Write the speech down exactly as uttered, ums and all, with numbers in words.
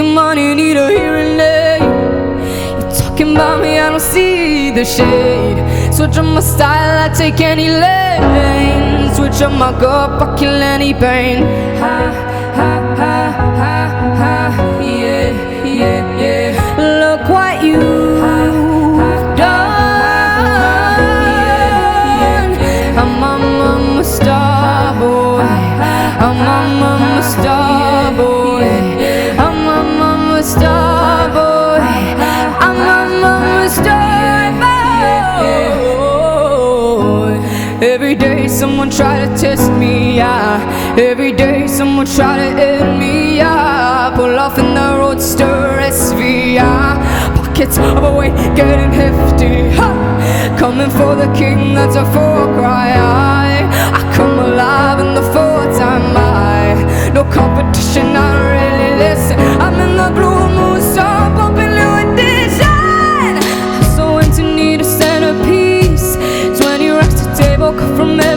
talking money, need a hearing aid. You talking about me, I don't see the shade. Switch up my style, I take any lane. Switch up my cup, I kill any pain. Ha, ha, ha, ha, ha, yeah, yeah, yeah. Look what you've done. I'm a mama star boy. I'm a mama star boy. I'm a mama star boy. I'm a mama star boy. Every day someone try to test me, yeah. Every day someone try to end me, yeah. Pull off in the roadster S V, yeah. Pockets of a weight getting hefty, ha. Coming for the king, that's a far cry. I, I come alive in the fourth time. I, no competition, I don't really listen. I'm in the blue moon, so I'm pumping new edition. I'm so empty, need a centerpiece. Twenty racks to table, cut from